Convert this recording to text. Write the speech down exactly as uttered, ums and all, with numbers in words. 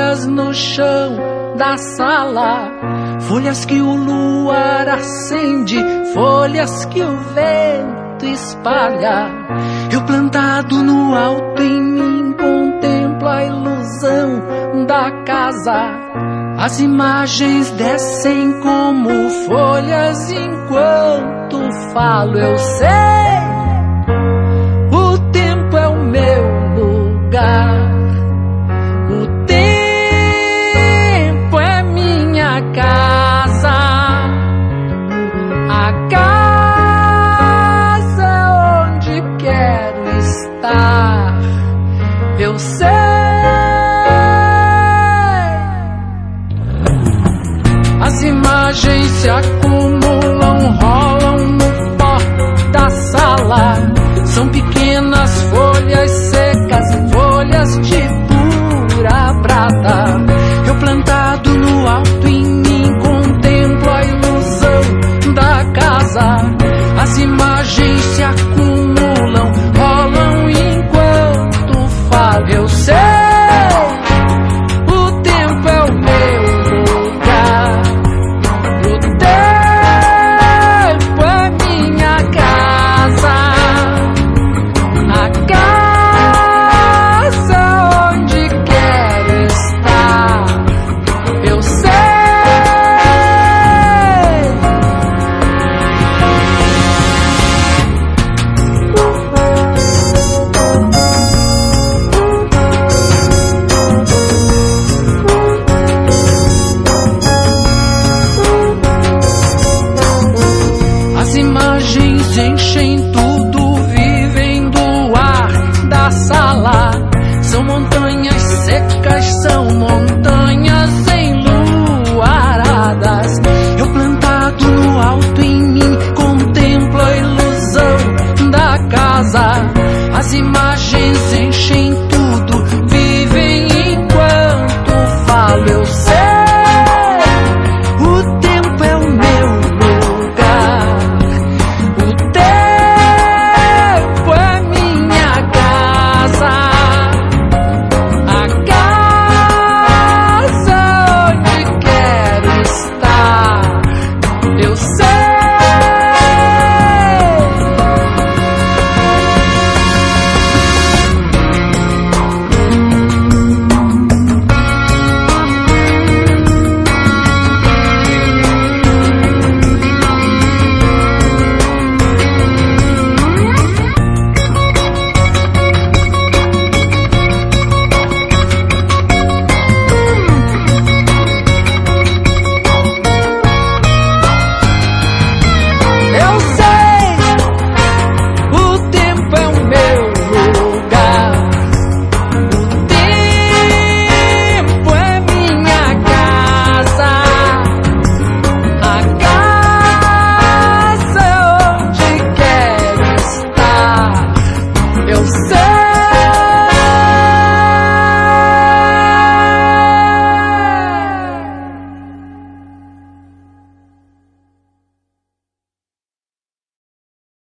folhas no chão da sala, folhas que o luar acende, folhas que o vento espalha. Eu plantado no alto em mim contemplo a ilusão da casa. As imagens descem como folhas enquanto falo. Eu sei, o tempo é o meu lugar, o tempo é minha casa, a casa onde quero estar. Eu sei, as imagens se acumulam